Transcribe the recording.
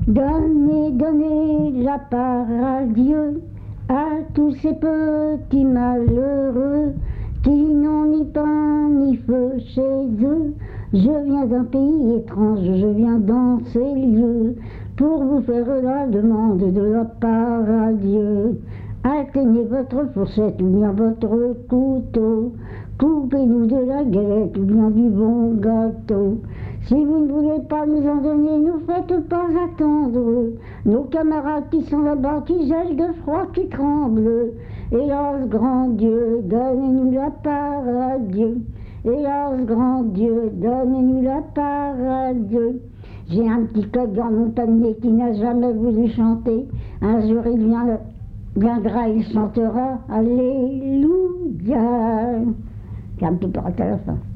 Donnez, donnez la part à Dieu à tous ces petits malheureux qui n'ont ni pain ni feu chez eux. Je viens d'un pays étrange, je viens dans ces lieux pour vous faire la demande de la part à Dieu. Atteignez votre fourchette ou bien votre couteau, coupez-nous de la galette ou bien du bon gâteau. Si vous ne voulez pas nous en donner, ne faites pas attendre nos camarades qui sont là-bas, qui gèlent de froid, qui tremblent. Hélas, grand Dieu, donnez-nous la part à Dieu. Hélas, grand Dieu, donnez-nous la part à Dieu. J'ai un petit coq dans mon panier qui n'a jamais voulu chanter. Un jour il viendra, il chantera Alléluia. J'ai un petit peu à la fin.